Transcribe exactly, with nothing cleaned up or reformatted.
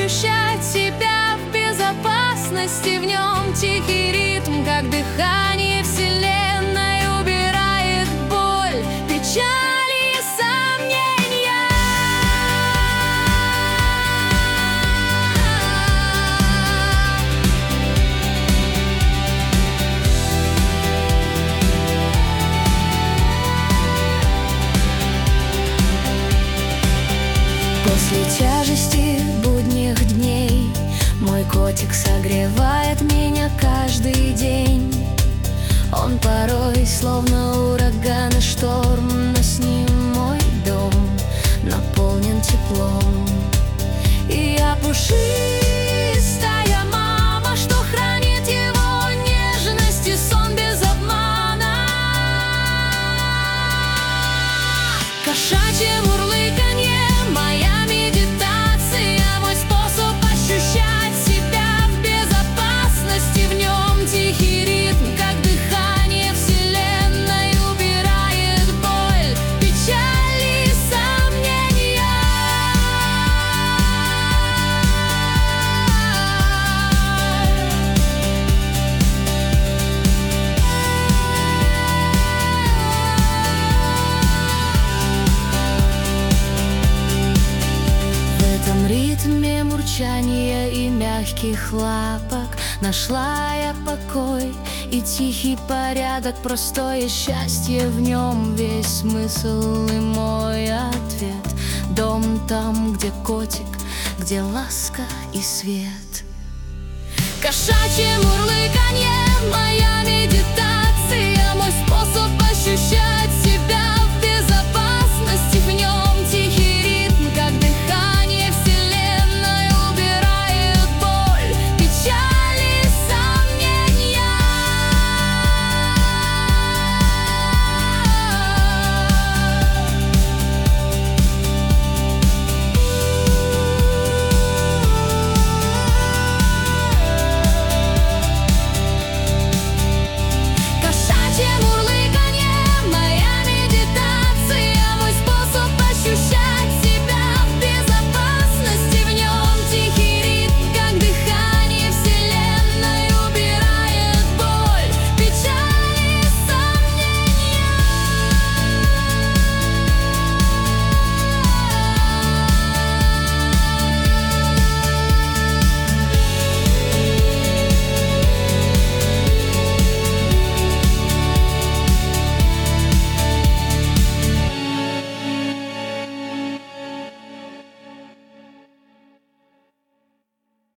ощущать себя в безопасности. В нем тихий ритм, как дыхание вселенной, убирает боль, печаль и сомнения. После тяжести будних дней мой котик согревает меня каждый день. Он порой словно ураган и шторм, но с ним мой дом наполнен теплом. И я пушистая мама, что хранит его нежность и сон без обмана. Кошачье мурлыканье — моя медитация, мой способ ощущать себя в безопасности. В нем тихий ритм, как дыхание вселенной, убирает боль, печаль и сомнения. В этом ритме мурчания и мягких лапок нашла я покой и тихий порядок, простое счастье. В нем весь смысл и мой ответ. Дом там, где котик, где ласка и свет. Кошачье мурлыканье — моя медитация, мой способ ощущать